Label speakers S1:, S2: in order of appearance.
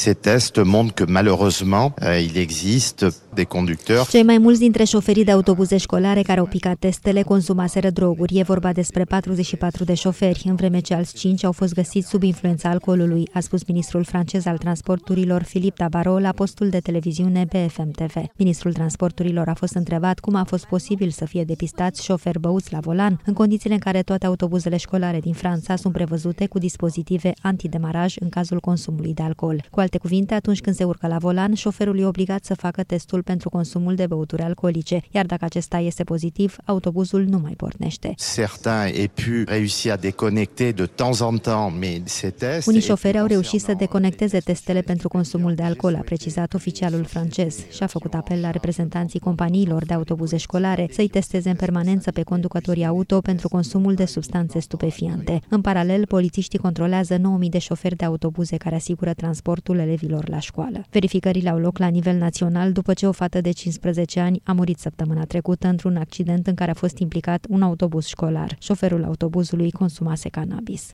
S1: Ces tests montrent que malheureusement, il existe des conducteurs.
S2: Cei mai mulți dintre șoferii de autobuze școlare care au picat testele consumaseră droguri. E vorba despre 44 de șoferi, în vreme ce alți 5 au fost găsiți sub influența alcoolului, a spus ministrul francez al transporturilor Philippe Tabarot la postul de televiziune BFM TV. Ministrul transporturilor a fost întrebat cum a fost posibil să fie depistați șoferi băuți la volan, în condițiile în care toate autobuzele școlare din Franța sunt prevăzute cu dispozitive antidemaraj în cazul consumului de alcool. Cu alte cuvinte, atunci când se urcă la volan, șoferul e obligat să facă testul pentru consumul de băuturi alcoolice, iar dacă acesta este pozitiv, autobuzul nu mai pornește. Unii șoferi au reușit să deconecteze testele pentru consumul de alcool, a precizat oficialul francez și a făcut apel la reprezentanții companiilor de autobuze școlare să-i testeze în permanență pe conducătorii auto pentru consumul de substanțe stupefiante. În paralel, polițiștii controlează 9.000 de șoferi de autobuze care asigură transportul elevilor la școală. Verificările au loc la nivel național după ce o fată de 15 ani a murit săptămâna trecută într-un accident în care a fost implicat un autobuz școlar. Șoferul autobuzului consumase cannabis.